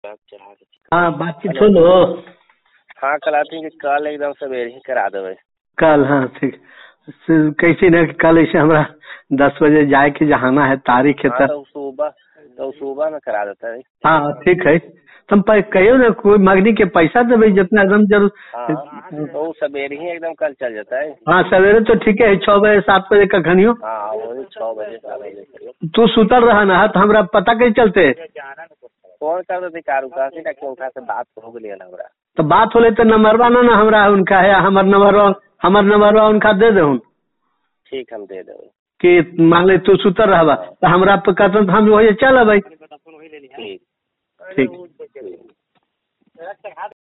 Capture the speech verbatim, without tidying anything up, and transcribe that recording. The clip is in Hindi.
हाँ बातचीत हो लो। हाँ कल आती है कि कल एकदम सवेरे ही करा देवे। कल हाँ ठीक। स- कैसे न कल ऐसे हमरा दस बजे जाए के जहाना है, तारीख है हाँ तर। तो सुबह तो सुबह में करा देता है। हाँ ठीक है, तुम पै- कहियो ना कोई मगनी के पैसा देवे जितना एकदम जरूर। हाँ तो वो सवेरे ही एकदम कल चल जाता है। हाँ सवेरे तो ठीक है, छह बजे सात बजे का घनियो। हाँ वही छह बजे सात बजे तू सुतल रहा ना तो हमरा पता कैसे चलते। फोन कर देते कारू का कि उनका से बात हो गई ना हमरा। तो बात होले तो नंबरवा ना ना हमरा उनका है, हमर नंबरवा हमर नंबरवा उनका दे दे। ठीक हम दे देवे कि मान ले तू सुतर रहबा तो हमरा पे कहते हम वही चल भाई। ठीक ठीक।